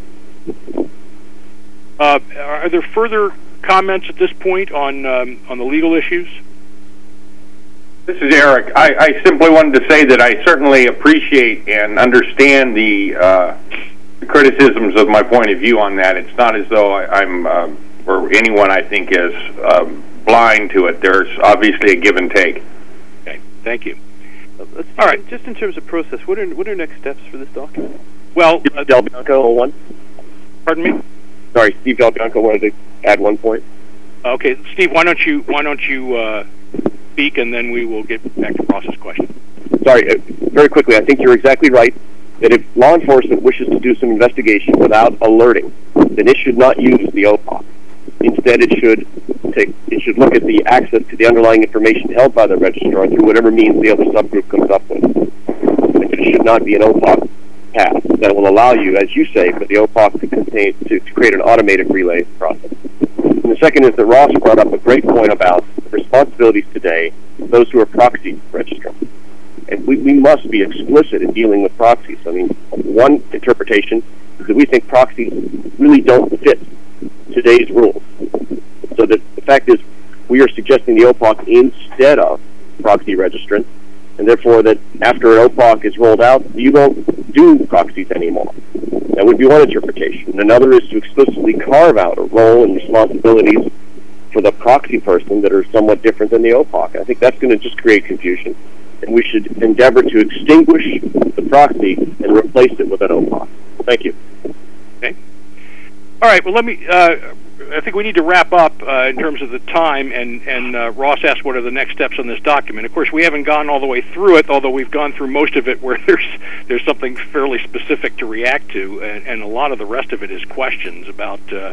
Uh, are there further comments at this point on um, on the legal issues? This is Eric. I, I simply wanted to say that I certainly appreciate and understand the, uh, the criticisms of my point of view on that. It's not as though I, I'm, um, or anyone I think is um, blind to it. There's obviously a give and take. Okay, thank you. Uh, let's All right. Just in terms of process, what are what are next steps for this document? Well, uh, Del Bianco, one. Pardon me? Sorry, Steve Del Bianco wanted to add one point. Okay, Steve, why don't you why don't you uh, speak, and then we will get back to Ross's question. Sorry, uh, very quickly, I think you're exactly right, that if law enforcement wishes to do some investigation without alerting, then it should not use the O P O C. Instead, it should take, it should look at the access to the underlying information held by the registrar through whatever means the other subgroup comes up with. And it should not be an O P O C path that will allow you, as you say, for the O P O C to, contain, to, to create an automated relay process. And the second is that Ross brought up a great point about the responsibilities today of those who are proxy registrants. And we, we must be explicit in dealing with proxies. I mean, one interpretation is that we think proxies really don't fit today's rules. So that the fact is, we are suggesting the O P O C instead of proxy registrants, and therefore that after an O P O C is rolled out, you don't do proxies anymore. That would be one interpretation. And another is to explicitly carve out a role and responsibilities for the proxy person that are somewhat different than the O P O C. I think that's going to just create confusion. And we should endeavor to extinguish the proxy and replace it with an O P O C. Thank you. Okay. All right, well, let me... Uh, I think we need to wrap up uh, in terms of the time, and, and uh, Ross asked what are the next steps on this document. Of course, we haven't gone all the way through it, although we've gone through most of it where there's there's something fairly specific to react to, and, and a lot of the rest of it is questions about uh,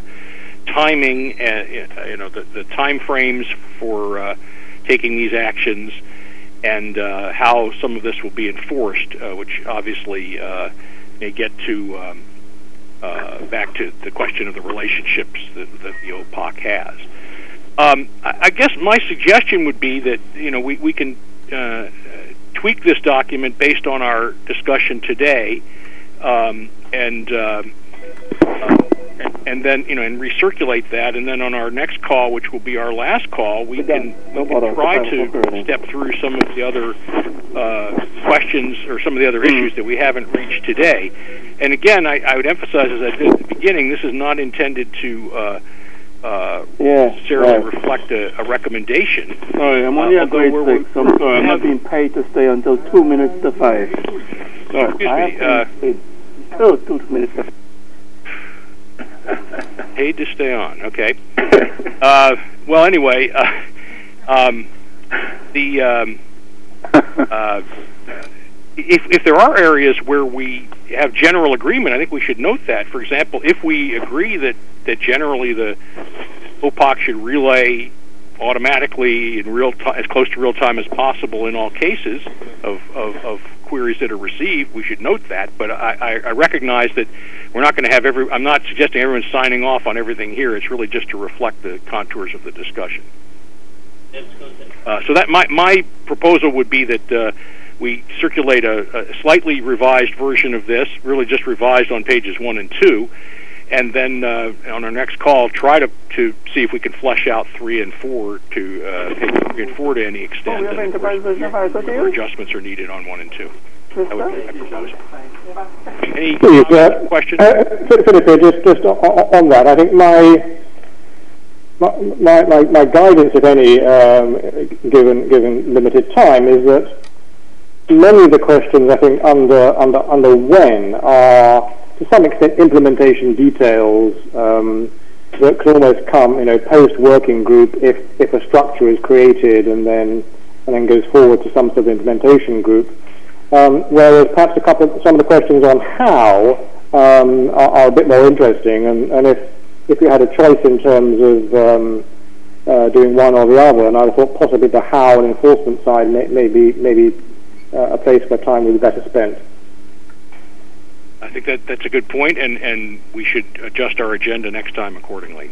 timing, and you know the, the time frames for uh, taking these actions, and uh, how some of this will be enforced, uh, which obviously uh, may get to um, uh, back to the question of the relationships that, that the O P O C has. Um, I, I guess my suggestion would be that you know we we can uh, tweak this document based on our discussion today, um, and, uh, uh, and and then you know and recirculate that, and then on our next call, which will be our last call, we can, we can try to step through some of the other uh, questions or some of the other issues that we haven't reached today. And again, I, I would emphasize, as I did at the beginning, this is not intended to uh, uh, yeah, necessarily right. reflect a, a recommendation. Sorry, I'm only uh, a grade six. I'm sorry, I'm not being paid to stay until two minutes to five. Sorry, excuse I me. have Uh, paid. Oh, two minutes to five. Paid to stay on. Okay. Uh, well, anyway, uh, um, the um, uh, if if there are areas where we have general agreement, I think we should note that. For example, if we agree that, that generally the O P O C should relay automatically in real time, as close to real time as possible in all cases of, of, of queries that are received, we should note that. But I, I, I recognize that we're not going to have every. I'm not suggesting everyone's signing off on everything here. It's really just to reflect the contours of the discussion. Uh, so that my my proposal would be that uh, we circulate a, a slightly revised version of this, really just revised on pages one and two, and then uh, on our next call, try to, to see if we can flesh out three and four to uh, pages three and four to any extent, and of course, where adjustments are needed on one and two. That would be my proposal. Any Please, uh, questions? Uh, Philippa, just just on, on that, I think my my my, my guidance, if any, um, given given limited time, is that many of the questions I think under under under when are to some extent implementation details um, that can almost come, you know, post working group if if a structure is created and then and then goes forward to some sort of implementation group. Um, whereas perhaps a couple of, some of the questions on how um, are, are a bit more interesting, and, and if if you had a choice in terms of um, uh, doing one or the other, and I thought possibly the how and enforcement side may, may be maybe uh, a place where time would be better spent. I think that that's a good point, and, and we should adjust our agenda next time accordingly.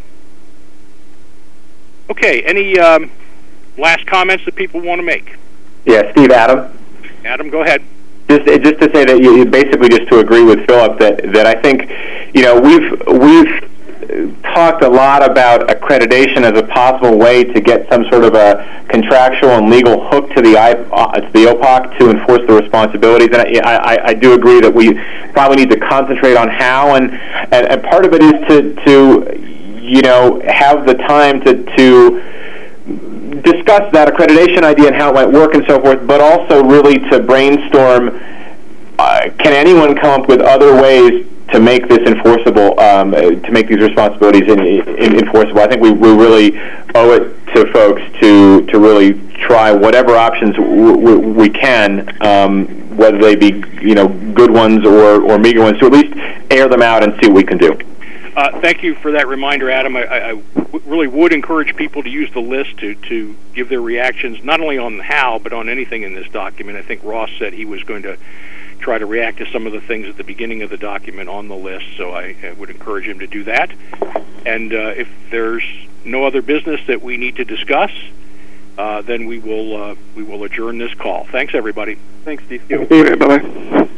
Okay, any um, last comments that people want to make? Yeah, Steve, Adam. Adam, go ahead. Just, just to say that you basically just to agree with Philip that that I think, you know, we've we've talked a lot about accreditation as a possible way to get some sort of a contractual and legal hook to the uh, to the O P O C to enforce the responsibilities, and I, I, I do agree that we probably need to concentrate on how, and, and, and part of it is to to you know have the time to to. discuss that accreditation idea and how it might work and so forth, but also really to brainstorm, uh, can anyone come up with other ways to make this enforceable, um, to make these responsibilities in, in, enforceable? I think we, we really owe it to folks to, to really try whatever options w- w- we can, um, whether they be you know good ones or, or meager ones, to at least air them out and see what we can do. Uh, thank you for that reminder, Adam. I, I, I w- really would encourage people to use the list to, to give their reactions, not only on how, but on anything in this document. I think Ross said he was going to try to react to some of the things at the beginning of the document on the list, so I, I would encourage him to do that. And uh, if there's no other business that we need to discuss, uh, then we will uh, we will adjourn this call. Thanks, everybody. Thanks, Steve. Bye-bye.